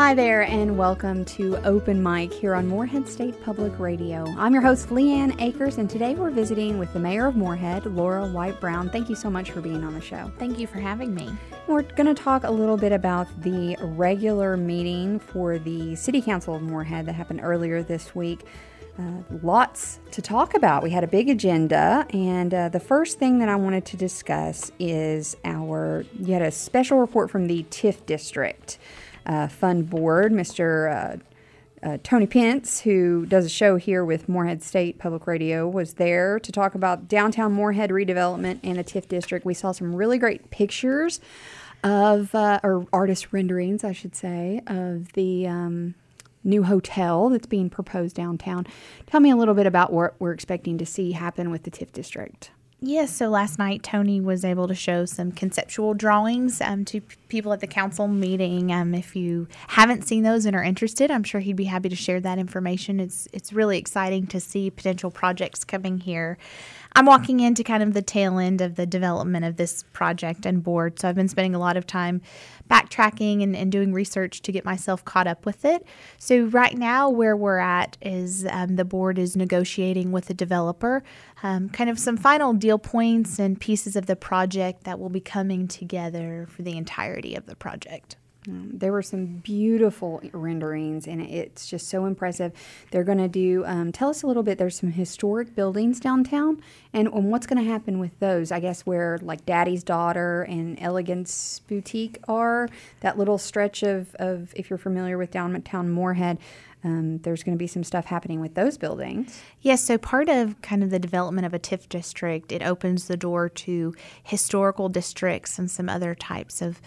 Hi there, and welcome to Open Mic here on Morehead State Public Radio. I'm your host, Leanne Akers, and today we're visiting with the Mayor of Morehead, Laura White Brown. Thank you so much for being on the show. Thank you for having me. We're going to talk a little bit about the regular meeting for the City Council of Morehead that happened earlier this week. Lots to talk about. We had a big agenda, and the first thing that I wanted to discuss is you had a special report from the TIF District Fund Board. Mr. Tony Pence, who does a show here with Morehead State Public Radio, was there to talk about downtown Morehead redevelopment and the TIF District. We saw some really great pictures of, or artist renderings, I should say, of the new hotel that's being proposed downtown. Tell me a little bit about what we're expecting to see happen with the TIF District. Yes, so last night Tony was able to show some conceptual drawings to people at the council meeting. If you haven't seen those and are interested, I'm sure he'd be happy to share that information. It's really exciting to see potential projects coming here. I'm walking into kind of the tail end of the development of this project and board, so I've been spending a lot of time backtracking and doing research to get myself caught up with it. So right now where we're at is the board is negotiating with the developer, kind of some final deal points and pieces of the project that will be coming together for the entirety of the project. There were some beautiful renderings, and it's just so impressive. They're going to do, tell us a little bit, there's some historic buildings downtown, and what's going to happen with those? I guess where like Daddy's Daughter and Elegance Boutique are, that little stretch of if you're familiar with downtown Morehead, there's going to be some stuff happening with those buildings. Yes, so part of kind of the development of a TIF district, it opens the door to historical districts and some other types of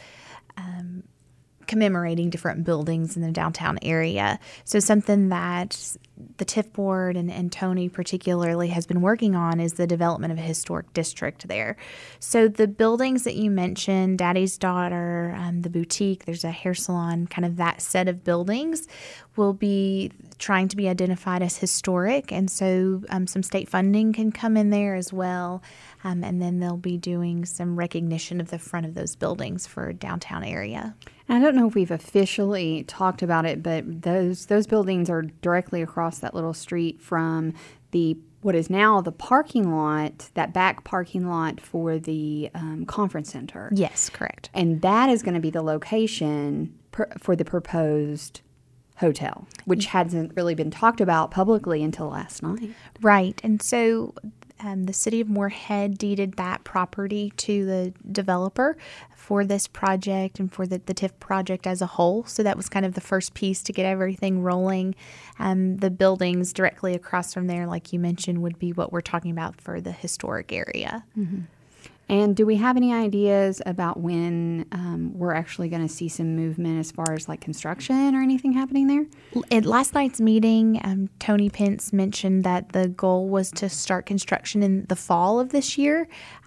commemorating different buildings in the downtown area. So something that the TIF board and Tony particularly has been working on is the development of a historic district there. So the buildings that you mentioned, Daddy's Daughter, the boutique, there's a hair salon, kind of that set of buildings will be trying to be identified as historic. And so some state funding can come in there as well. And then they'll be doing some recognition of the front of those buildings for a downtown area. I don't know if we've officially talked about it, but those buildings are directly across that little street from what is now the parking lot, that back parking lot for the conference center. Yes, correct. And that is going to be the location for the proposed hotel, which hasn't really been talked about publicly until last night. Right. And so the city of Morehead deeded that property to the developer for this project and for the TIF project as a whole. So that was kind of the first piece to get everything rolling. The buildings directly across from there, like you mentioned, would be what we're talking about for the historic area. Mm-hmm. And do we have any ideas about when we're actually going to see some movement as far as like construction or anything happening there? At last night's meeting, Tony Pence mentioned that the goal was to start construction in the fall of this year.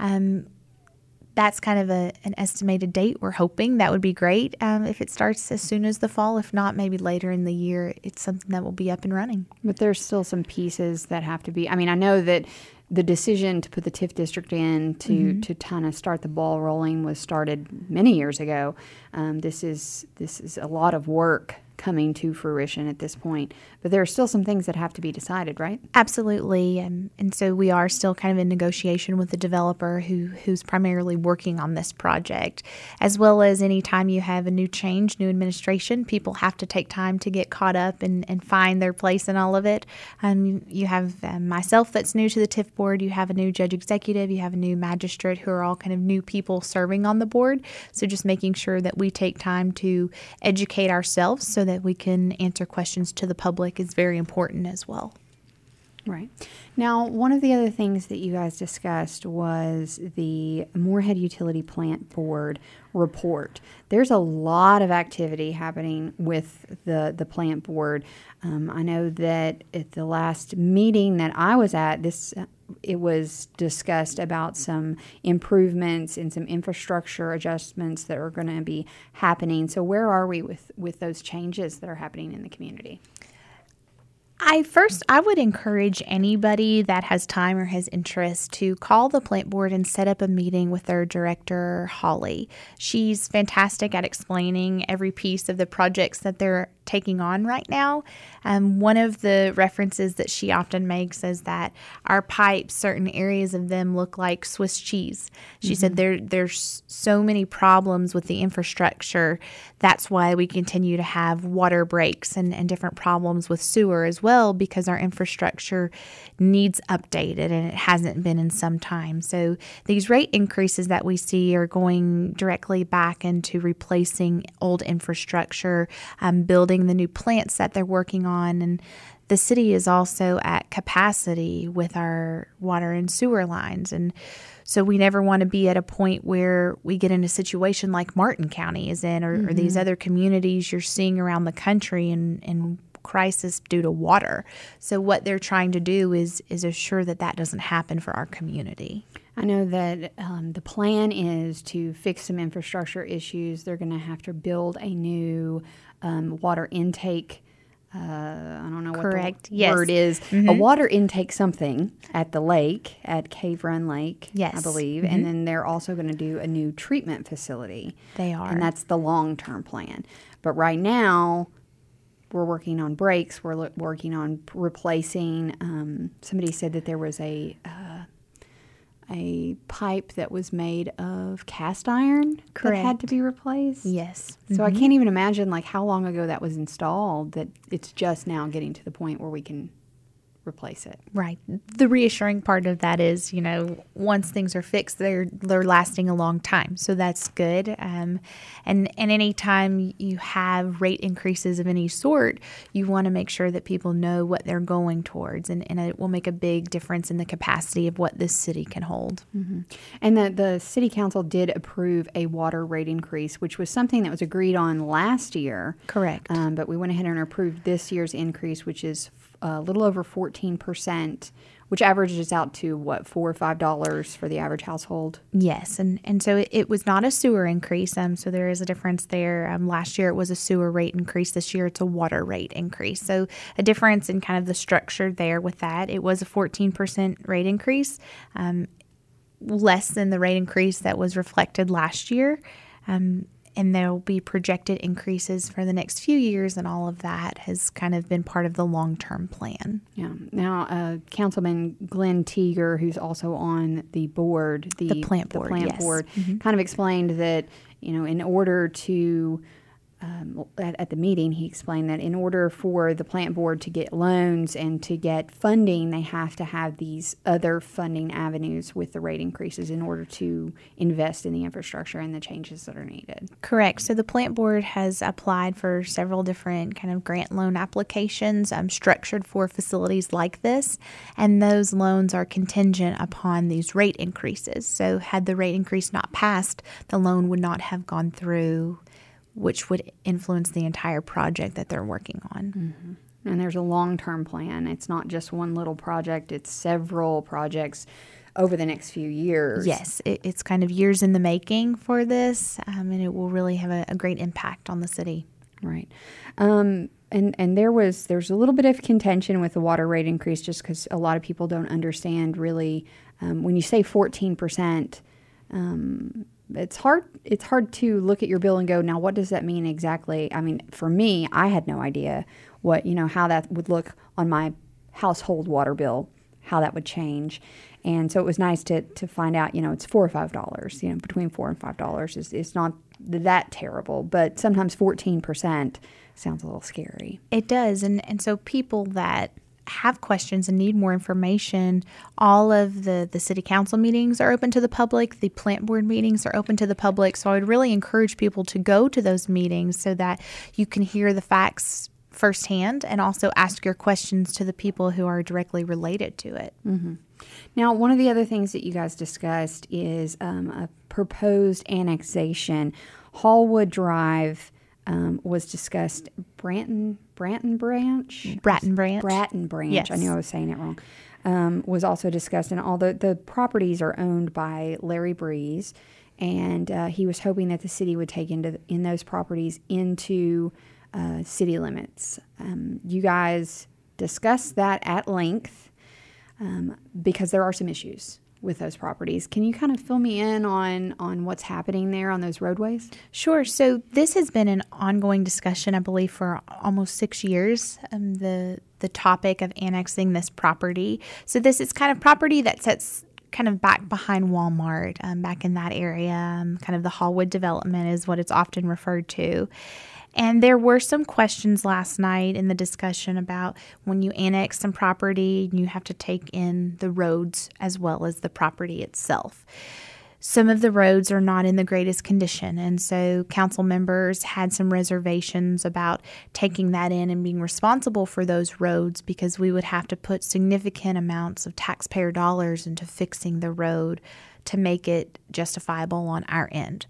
That's kind of an estimated date. We're hoping that would be great if it starts as soon as the fall. If not, maybe later in the year, it's something that will be up and running. But there's still some pieces that have to be. I mean, I know that the decision to put the TIF district in to kind of start the ball rolling was started many years ago. This is a lot of work coming to fruition at this point. But there are still some things that have to be decided, right? Absolutely. And so we are still kind of in negotiation with the developer who's primarily working on this project. As well as any time you have a new change, new administration, people have to take time to get caught up and find their place in all of it. You have myself that's new to the TIF board. You have a new judge executive. You have a new magistrate who are all kind of new people serving on the board. So just making sure that we take time to educate ourselves so that we can answer questions to the public is very important as well. Right. Now, one of the other things that you guys discussed was the Morehead Utility Plant Board report. There's a lot of activity happening with the plant board. I know that at the last meeting that I was at, it was discussed about some improvements and some infrastructure adjustments that are going to be happening. So where are we with those changes that are happening in the community? I would encourage anybody that has time or has interest to call the plant board and set up a meeting with their director, Holly. She's fantastic at explaining every piece of the projects that they're taking on right now. One of the references that she often makes is that our pipes, certain areas of them look like Swiss cheese. She said there's so many problems with the infrastructure. That's why we continue to have water breaks and different problems with sewer as well, because our infrastructure needs updated and it hasn't been in some time. So these rate increases that we see are going directly back into replacing old infrastructure, building the new plants that they're working on. And the city is also at capacity with our water and sewer lines. And so we never want to be at a point where we get in a situation like Martin County is in, or these other communities you're seeing around the country in crisis due to water. So what they're trying to do is assure that that doesn't happen for our community. I know that the plan is to fix some infrastructure issues. They're going to have to build a new water intake. I don't know Correct. what the word is. A water intake something at the lake, at Cave Run Lake, yes. I believe. And then they're also going to do a new treatment facility. They are. And that's the long-term plan. But right now, we're working on breaks. We're working on replacing. Somebody said that there was a pipe that was made of cast iron that had to be replaced. Yes. So I can't even imagine like how long ago that was installed, that it's just now getting to the point where we can replace it. Right. The reassuring part of that is, once things are fixed, they're lasting a long time. So that's good. And any time you have rate increases of any sort, you want to make sure that people know what they're going towards, and it will make a big difference in the capacity of what this city can hold. And the city council did approve a water rate increase, which was something that was agreed on last year. Correct. But we went ahead and approved this year's increase, which is a little over 14%, which averages out to $4 or $5 for the average household. Yes, and so it was not a sewer increase. So there is a difference there. Last year it was a sewer rate increase. This year it's a water rate increase. So a difference in kind of the structure there with that. It was a 14% rate increase, less than the rate increase that was reflected last year. And there will be projected increases for the next few years, and all of that has kind of been part of the long-term plan. Yeah. Now, Councilman Glenn Teeger, who's also on the board, the plant board, kind of explained that, in order to at the meeting, he explained that in order for the plant board to get loans and to get funding, they have to have these other funding avenues with the rate increases in order to invest in the infrastructure and the changes that are needed. Correct. So the plant board has applied for several different kind of grant loan applications structured for facilities like this, and those loans are contingent upon these rate increases. So had the rate increase not passed, the loan would not have gone through, which would influence the entire project that they're working on. And there's a long-term plan. It's not just one little project. It's several projects over the next few years. Yes, it's kind of years in the making for this, and it will really have a great impact on the city. Right. And there's a little bit of contention with the water rate increase, just because a lot of people don't understand really. When you say 14%, it's hard to look at your bill and go, now what does that mean exactly? I mean, for me, I had no idea how that would look on my household water bill, how that would change. And so it was nice to find out, it's $4 or $5, between $4 and $5 is not that terrible, but sometimes 14% sounds a little scary. It does. And so people that have questions and need more information, all of the city council meetings are open to the public. The plant board meetings are open to the public. So I would really encourage people to go to those meetings so that you can hear the facts firsthand and also ask your questions to the people who are directly related to it. Now, one of the other things that you guys discussed is a proposed annexation. Hallwood Drive was discussed. Bratton Branch. Yes. I knew I was saying it wrong. Was also discussed, and all the properties are owned by Larry Breeze, and he was hoping that the city would take in those properties into city limits. You guys discussed that at length because there are some issues with those properties. Can you kind of fill me in on what's happening there on those roadways? Sure. So this has been an ongoing discussion, I believe, for almost 6 years, the topic of annexing this property. So this is kind of property that sits kind of back behind Walmart, back in that area. Kind of the Hallwood development is what it's often referred to. And there were some questions last night in the discussion about when you annex some property, you have to take in the roads as well as the property itself. Some of the roads are not in the greatest condition, and so council members had some reservations about taking that in and being responsible for those roads because we would have to put significant amounts of taxpayer dollars into fixing the road to make it justifiable on our end.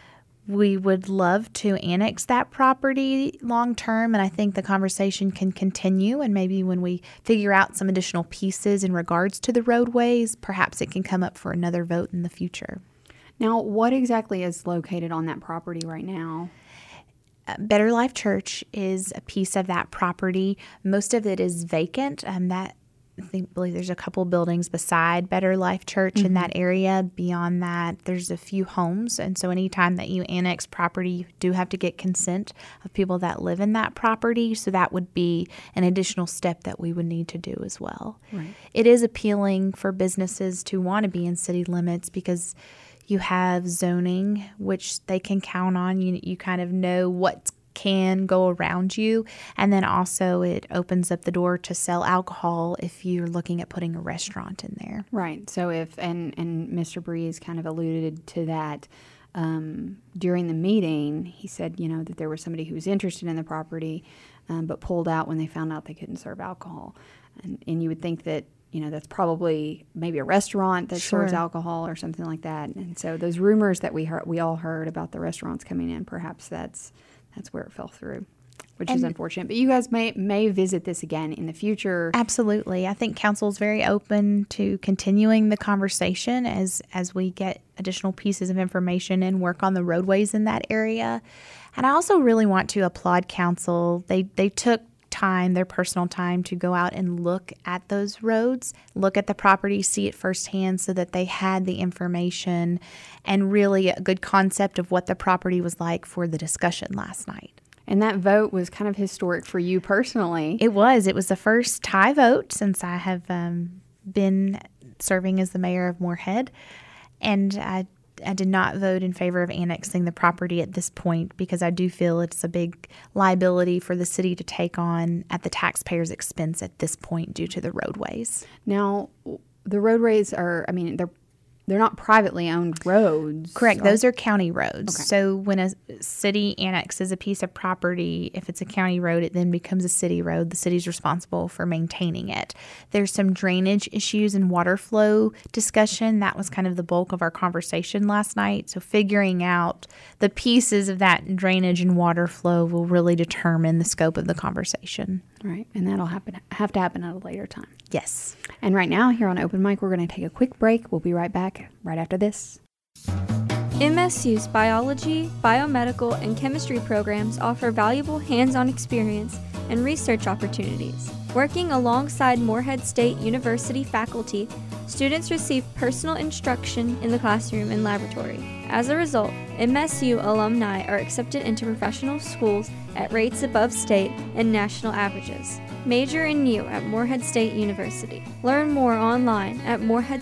We would love to annex that property long term, and I think the conversation can continue. And maybe when we figure out some additional pieces in regards to the roadways, perhaps it can come up for another vote in the future. Now, what exactly is located on that property right now? Better Life Church is a piece of that property. Most of it is vacant. I believe there's a couple buildings beside Better Life Church in that area. Beyond that, there's a few homes. And so anytime that you annex property, you do have to get consent of people that live in that property. So that would be an additional step that we would need to do as well. Right. It is appealing for businesses to want to be in city limits because you have zoning, which they can count on. You kind of know what can go around you, and then also it opens up the door to sell alcohol if you're looking at putting a restaurant in there. Right. So if and Mr. Breeze kind of alluded to that during the meeting. He said, that there was somebody who was interested in the property, but pulled out when they found out they couldn't serve alcohol, and you would think that that's probably maybe a restaurant that serves alcohol or something like that. And so those rumors that we all heard about the restaurants coming in, perhaps that's where it fell through, which is unfortunate. But you guys may visit this again in the future. Absolutely. I think council's very open to continuing the conversation as we get additional pieces of information and work on the roadways in that area. And I also really want to applaud council. They took their personal time to go out and look at those roads, look at the property, see it firsthand so that they had the information and really a good concept of what the property was like for the discussion last night. And that vote was kind of historic for you personally. It was. It was the first tie vote since I have been serving as the mayor of Moorhead. And I did not vote in favor of annexing the property at this point because I do feel it's a big liability for the city to take on at the taxpayers' expense at this point due to the roadways. Now, the roadways they're not privately owned roads. Correct. Those are county roads. Okay. So when a city annexes a piece of property, if it's a county road, it then becomes a city road. The city's responsible for maintaining it. There's some drainage issues and water flow discussion. That was kind of the bulk of our conversation last night. So figuring out the pieces of that drainage and water flow will really determine the scope of the conversation. Right. And that'll have to happen at a later time. Yes. And right now, here on Open Mic, we're going to take a quick break. We'll be right back right after this. MSU's biology, biomedical, and chemistry programs offer valuable hands-on experience and research opportunities. Working alongside Moorhead State University faculty, students receive personal instruction in the classroom and laboratory. As a result, MSU alumni are accepted into professional schools at rates above state and national averages. Major in U at Moorhead State University. Learn more online at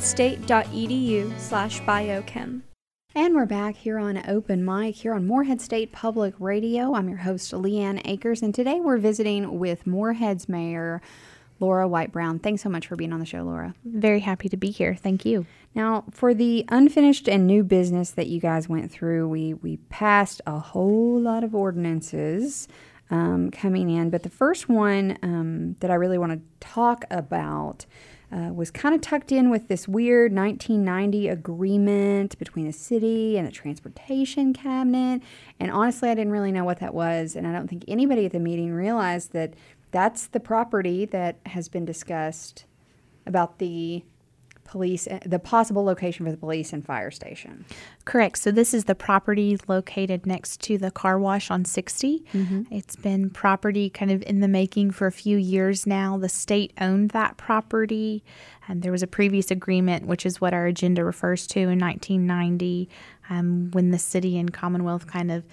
moorheadstate.edu/biochem. And we're back here on Open Mic, here on Moorhead State Public Radio. I'm your host, Leanne Akers, and today we're visiting with Moorhead's Mayor, Laura White Brown. Thanks so much for being on the show, Laura. Very happy to be here. Thank you. Now, for the unfinished and new business that you guys went through, we passed a whole lot of ordinances coming in, but the first one that I really want to talk about was kind of tucked in with this weird 1990 agreement between the city and the transportation cabinet. And honestly, I didn't really know what that was. And I don't think anybody at the meeting realized that that's the property that has been discussed about the the possible location for the police and fire station. Correct. So this is the property located next to the car wash on 60. It's been property kind of in the making for a few years now. The state owned that property, and there was a previous agreement, which is what our agenda refers to, in 1990, when the city and Commonwealth kind of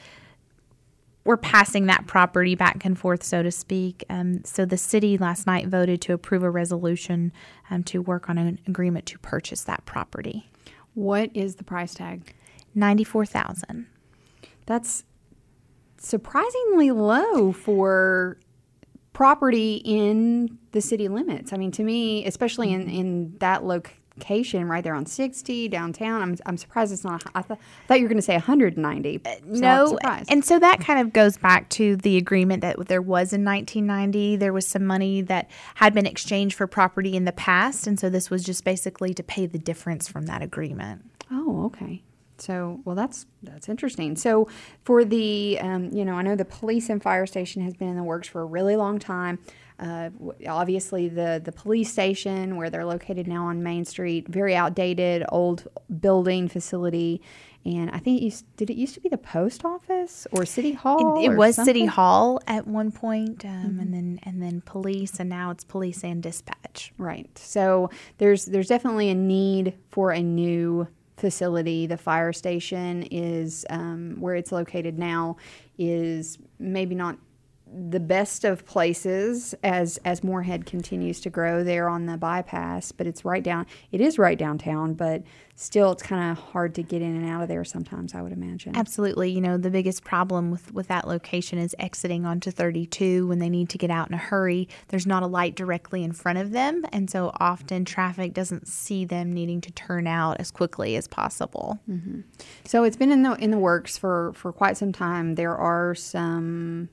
were passing that property back and forth, so to speak. So the city last night voted to approve a resolution to work on an agreement to purchase that property. What is the price tag? $94,000. That's surprisingly low for property in the city limits. I mean, to me, especially in that location right there on 60 downtown, I'm surprised it's not. I thought you were going to say 190. So No, I'm surprised. and so that kind of goes back to the agreement that there was in 1990. There was some money that had been exchanged for property in the past, and so this was just basically to pay the difference from that agreement. Oh, okay. So, well, that's interesting. So, for the, I know the police and fire station has been in the works for a really long time. Obviously, the police station, where they're located now on Main Street, very outdated, old building facility. And I think it used to be the post office or City Hall? It was something? City Hall at one point, and then police, and now it's police and dispatch. Right. So there's definitely a need for a new facility. The fire station is where it's located now is maybe not the best of places as Moorhead continues to grow there on the bypass, but it is right downtown, but still it's kind of hard to get in and out of there sometimes, I would imagine. Absolutely. The biggest problem with that location is exiting onto 32 when they need to get out in a hurry. There's not a light directly in front of them, and so often traffic doesn't see them needing to turn out as quickly as possible. Mm-hmm. So it's been in the works for quite some time. There are some,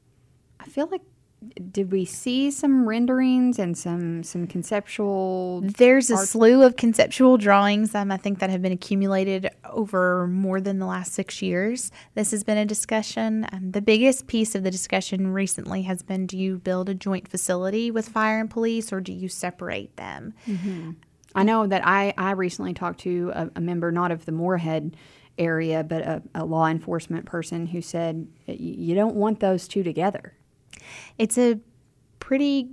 I feel like, did we see some renderings and some conceptual? There's a slew of conceptual drawings, I think, that have been accumulated over more than the last 6 years. This has been a discussion. The biggest piece of the discussion recently has been, do you build a joint facility with fire and police, or do you separate them? Mm-hmm. I know that I recently talked to a member, not of the Moorhead area, but a law enforcement person who said you don't want those two together. It's a pretty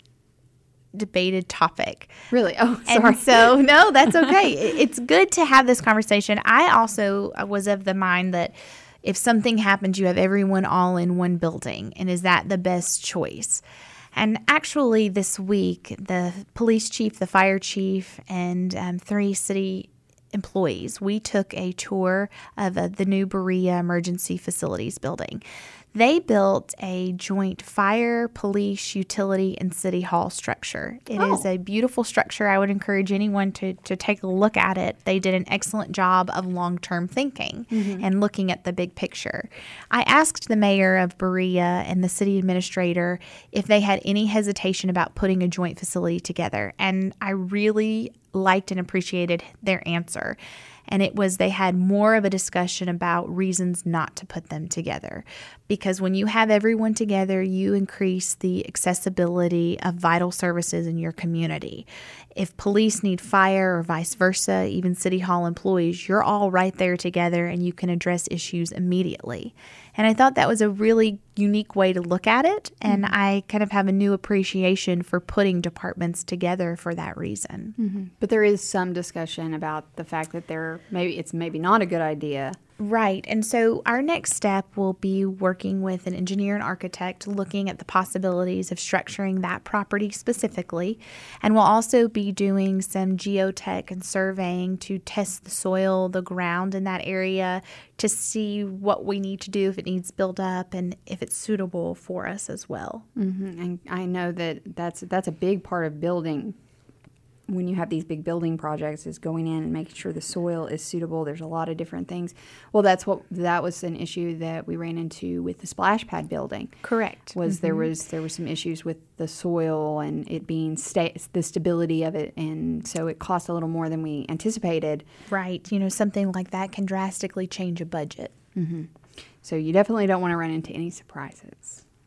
debated topic. Really? Oh, sorry. And so, no, that's okay. It's good to have this conversation. I also was of the mind that if something happens, you have everyone all in one building. And is that the best choice? And actually, this week, the police chief, the fire chief, and 3 city employees, we took a tour of the new Berea Emergency Facilities building. They built a joint fire, police, utility, and city hall structure. It is a beautiful structure. I would encourage anyone to take a look at it. They did an excellent job of long-term thinking and looking at the big picture. I asked the mayor of Berea and the city administrator if they had any hesitation about putting a joint facility together, and I really liked and appreciated their answer. And it was, they had more of a discussion about reasons not to put them together. Because when you have everyone together, you increase the accessibility of vital services in your community. If police need fire or vice versa, even city hall employees, you're all right there together and you can address issues immediately. And I thought that was a really unique way to look at it. And I kind of have a new appreciation for putting departments together for that reason. Mm-hmm. But there is some discussion about the fact that it's maybe not a good idea. Right. And so our next step will be working with an engineer and architect looking at the possibilities of structuring that property specifically. And we'll also be doing some geotech and surveying to test the soil, the ground in that area, to see what we need to do, if it needs build up, and if it's suitable for us as well. Mm-hmm. And I know that's a big part of building. When you have these big building projects, is going in and making sure the soil is suitable. There's a lot of different things. Well, that was an issue that we ran into with the splash pad building. Correct. There was some issues with the soil and it being the stability of it, and so it cost a little more than we anticipated. Right. Something like that can drastically change a budget. Mm-hmm. So you definitely don't want to run into any surprises.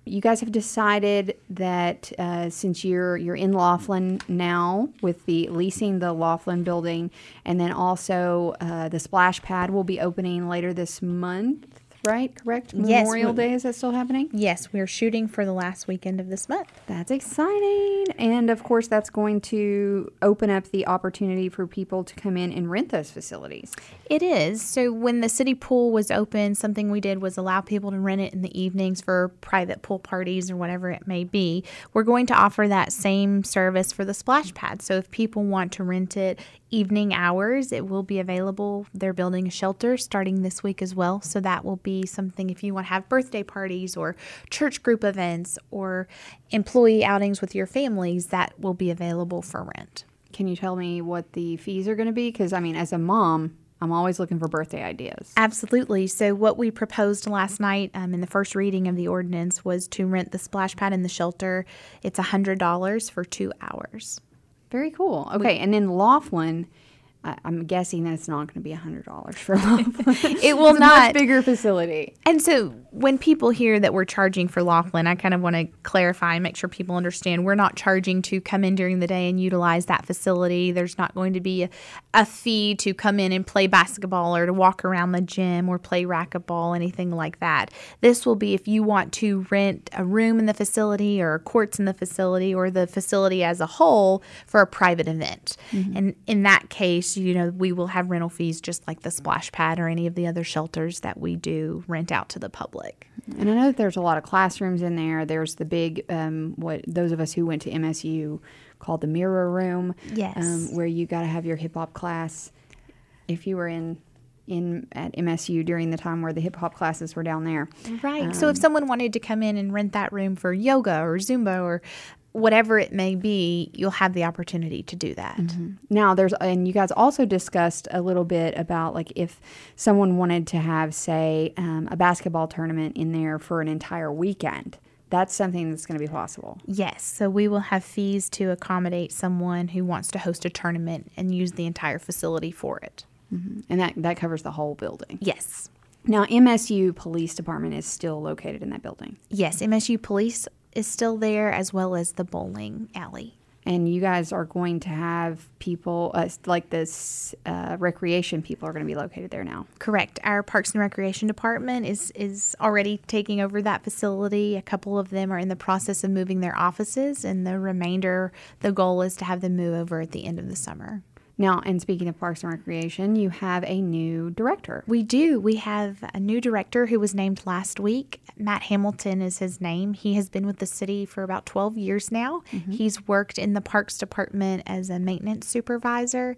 you guys have decided that since you're in Laughlin now with the leasing the Laughlin building, and then also the splash pad will be opening later this month, right? Correct? Yes, Memorial Day, is that still happening? Yes, we're shooting for the last weekend of this month. That's exciting. And of course, that's going to open up the opportunity for people to come in and rent those facilities. It is. So when the city pool was open, something we did was allow people to rent it in the evenings for private pool parties or whatever it may be. We're going to offer that same service for the splash pad. So if people want to rent it evening hours, it will be available. They're building a shelter starting this week as well. So that will be something if you want to have birthday parties or church group events or employee outings with your families, that will be available for rent. Can you tell me what the fees are going to be? Because, I mean, as a mom, I'm always looking for birthday ideas. Absolutely. So what we proposed last night in the first reading of the ordinance was to rent the splash pad in the shelter. It's $100 for 2 hours. Very cool. Okay, and then Laughlin, I'm guessing that's not going to be $100 for Laughlin. It will It's a not. much bigger facility. And so when people hear that we're charging for Laughlin, I kind of want to clarify and make sure people understand we're not charging to come in during the day and utilize that facility. There's not going to be a fee to come in and play basketball or to walk around the gym or play racquetball, anything like that. This will be if you want to rent a room in the facility or courts in the facility or the facility as a whole for a private event. Mm-hmm. And in that case, we will have rental fees just like the splash pad or any of the other shelters that we do rent out to the public. And I know that there's a lot of classrooms in there. There's the big, what those of us who went to MSU called the mirror room. Yes. Where you got to have your hip hop class. If you were in at MSU during the time where the hip hop classes were down there. Right. So if someone wanted to come in and rent that room for yoga or Zumba or whatever it may be, you'll have the opportunity to do that. Mm-hmm. Now, and you guys also discussed a little bit about like if someone wanted to have, say, a basketball tournament in there for an entire weekend. That's something that's going to be possible. Yes. So we will have fees to accommodate someone who wants to host a tournament and use the entire facility for it. Mm-hmm. And that covers the whole building. Yes. Now, MSU Police Department is still located in that building. Yes. MSU Police is still there, as well as the bowling alley. And you guys are going to have people, like this recreation people are going to be located there now. Correct. Our Parks and Recreation Department is already taking over that facility. A couple of them are in the process of moving their offices, and the remainder, the goal is to have them move over at the end of the summer. Now, and speaking of Parks and Recreation, you have a new director. We do. We have a new director who was named last week. Matt Hamilton is his name. He has been with the city for about 12 years now. Mm-hmm. He's worked in the Parks Department as a maintenance supervisor.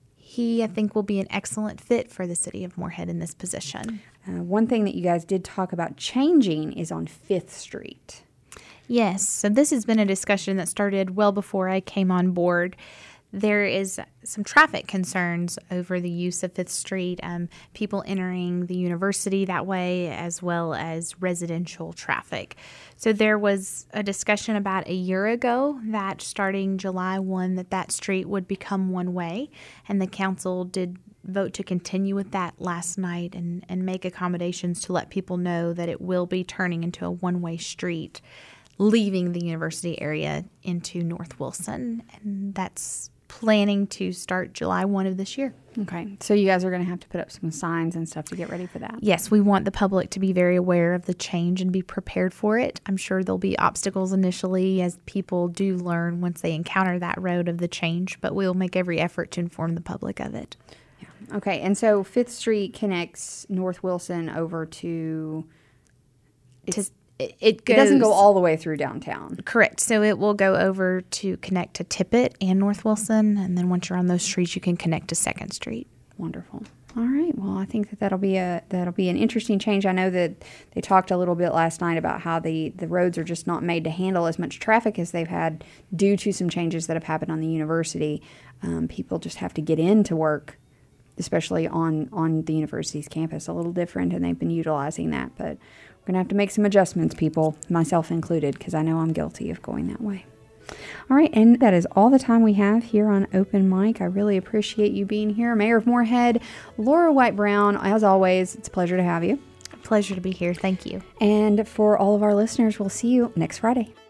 He, I think, will be an excellent fit for the city of Moorhead in this position. One thing that you guys did talk about changing is on 5th Street. Yes. So this has been a discussion that started well before I came on board. There is some traffic concerns over the use of 5th Street, people entering the university that way, as well as residential traffic. So there was a discussion about a year ago that starting July 1 that street would become one way, and the council did vote to continue with that last night and make accommodations to let people know that it will be turning into a one-way street, leaving the university area into North Wilson, and that's planning to start July 1 of this year. Okay. So you guys are going to have to put up some signs and stuff to get ready for that. Yes, we want the public to be very aware of the change and be prepared for it. I'm sure there'll be obstacles initially as people do learn once they encounter that road of the change, but we'll make every effort to inform the public of it. Yeah. Okay. And so 5th Street connects North Wilson over to... It doesn't go all the way through downtown. Correct. So it will go over to connect to Tippett and North Wilson, and then once you're on those streets, you can connect to 2nd Street. Wonderful. All right. Well, I think that'll be an interesting change. I know that they talked a little bit last night about how the roads are just not made to handle as much traffic as they've had due to some changes that have happened on the university. People just have to get into work, especially on the university's campus, a little different, and they've been utilizing that, but we're going to have to make some adjustments, people, myself included, because I know I'm guilty of going that way. All right, and that is all the time we have here on Open Mic. I really appreciate you being here. Mayor of Moorhead, Laura White Brown, as always, it's a pleasure to have you. Pleasure to be here. Thank you. And for all of our listeners, we'll see you next Friday.